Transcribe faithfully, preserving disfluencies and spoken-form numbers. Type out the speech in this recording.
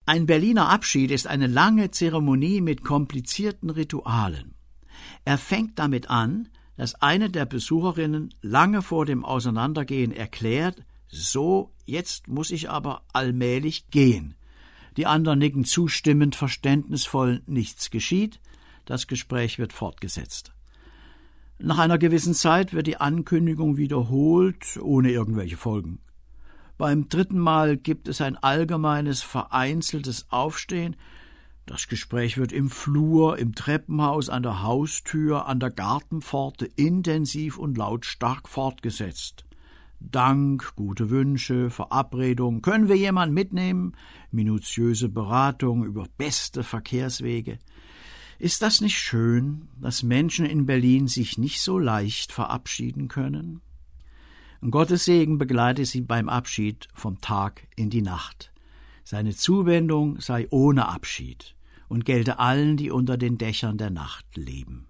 Ein Berliner Abschied ist eine lange Zeremonie mit komplizierten Ritualen. Er fängt damit an, dass eine der Besucherinnen lange vor dem Auseinandergehen erklärt, so, jetzt muss ich aber allmählich gehen. Die anderen nicken zustimmend, verständnisvoll, nichts geschieht, das Gespräch wird fortgesetzt. Nach einer gewissen Zeit wird die Ankündigung wiederholt, ohne irgendwelche Folgen. Beim dritten Mal gibt es ein allgemeines, vereinzeltes Aufstehen. Das Gespräch wird im Flur, im Treppenhaus, an der Haustür, an der Gartenpforte intensiv und lautstark fortgesetzt. Dank, gute Wünsche, Verabredung, können wir jemanden mitnehmen, minutiöse Beratung über beste Verkehrswege. Ist das nicht schön, dass Menschen in Berlin sich nicht so leicht verabschieden können? Gottes Segen begleite sie beim Abschied vom Tag in die Nacht. Seine Zuwendung sei ohne Abschied und gelte allen, die unter den Dächern der Nacht leben.